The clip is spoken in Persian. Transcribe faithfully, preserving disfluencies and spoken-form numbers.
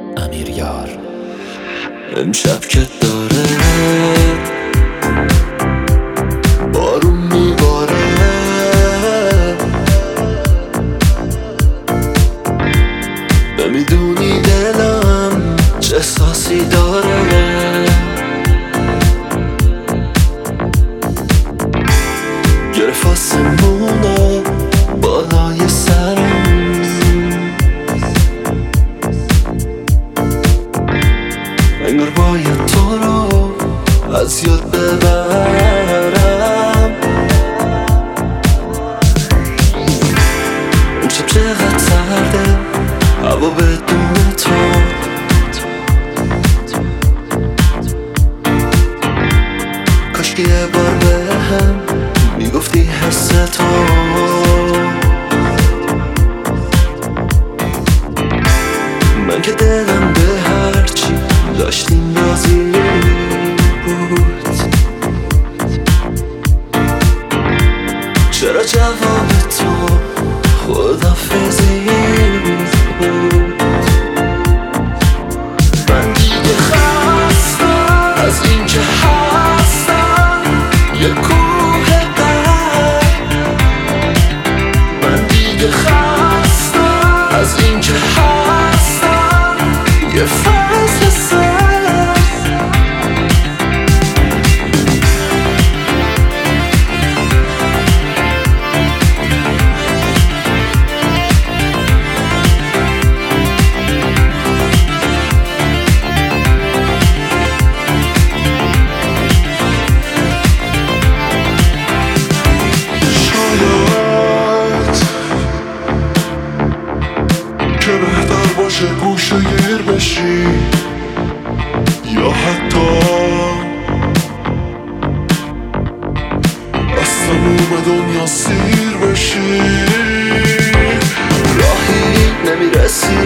امیریار. امشب که داره بارون میباره، نمیدونی دلم چه احساسی داره. گرفت آسمونه بالای سرم، انگار باید تو رو از یاد ببرم. امشب چقدر سرده هوا بدون تو، کاشکی یه بار بهم میگفتی حس تو. من که دلم به هرچی داشتیم راضی بود، چرا جواب تو خداحافظی بود؟ من دیگه خستم از این که هستم یه کوه قلب، من دیگه خستم از این که هستم یه فصل سر. که بهتر باشه گوشه گیر بشی، یا حتی از تموم دنیا سیر بشی. راهی نمیرسی